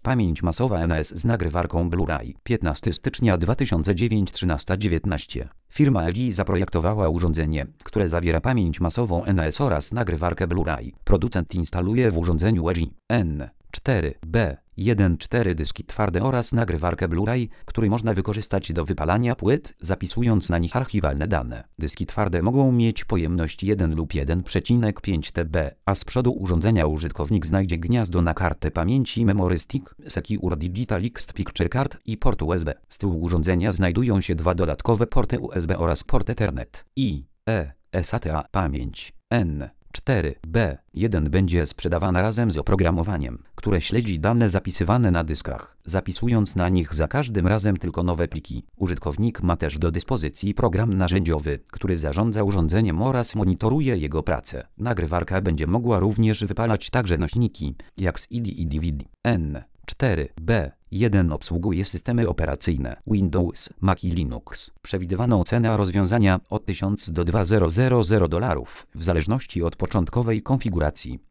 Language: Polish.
Pamięć masowa NAS z nagrywarką Blu-ray. 15 stycznia 2009 13:19. Firma LG zaprojektowała urządzenie, które zawiera pamięć masową NAS oraz nagrywarkę Blu-ray. Producent instaluje w urządzeniu LG N4B14 dyski twarde oraz nagrywarkę Blu-ray, który można wykorzystać do wypalania płyt, zapisując na nich archiwalne dane. Dyski twarde mogą mieć pojemność 1 lub 1,5 TB, a z przodu urządzenia użytkownik znajdzie gniazdo na kartę pamięci Memory Stick, Secure Digital X Picture Card i port USB. Z tyłu urządzenia znajdują się dwa dodatkowe porty USB oraz port Ethernet. SATA. Pamięć N4B1 będzie sprzedawana razem z oprogramowaniem, które śledzi dane zapisywane na dyskach, zapisując na nich za każdym razem tylko nowe pliki. Użytkownik ma też do dyspozycji program narzędziowy, który zarządza urządzeniem oraz monitoruje jego pracę. Nagrywarka będzie mogła również wypalać także nośniki, jak CD i DVD. N4B1 obsługuje systemy operacyjne Windows, Mac i Linux. Przewidywaną cenę rozwiązania od $1000 do $2000 w zależności od początkowej konfiguracji.